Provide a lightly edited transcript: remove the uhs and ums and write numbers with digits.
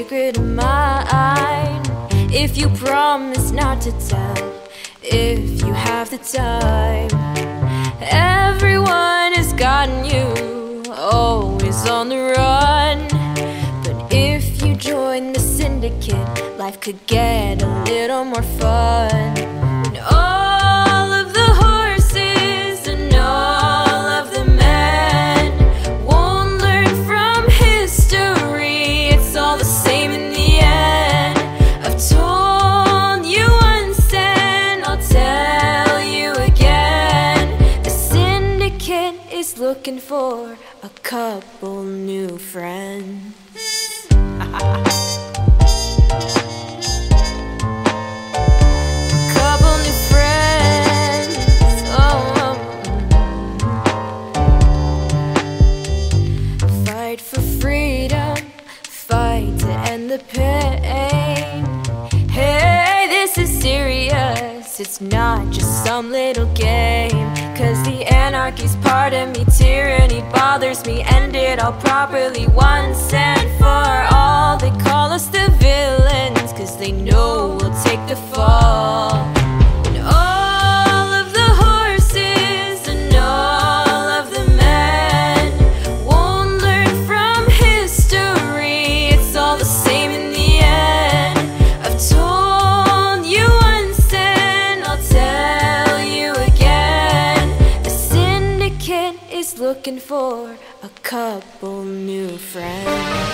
secret of mine. If you promise not to tell, if you have the time. Everyone has gotten you, always on the run. But if you join the syndicate, life could get a little more fun. And all of the horses and all of the men won't learn from history. It's all the same in the end. I've told you once and I'll tell you again. The syndicate is looking for a couple new friends. Couple new friends. Oh. Fight for freedom, fight to end the pain. Hey, this is serious, it's not just some little game. 'Cause the anarchy's part of me, tyranny bothers me. End it all properly once and for all. They call us the villains 'cause they know we'll take the fall. And all of the horses and all of the men won't learn from history. It's all the same in the end. I've told you once and I'll tell you again. The syndicate is looking for a couple new friends.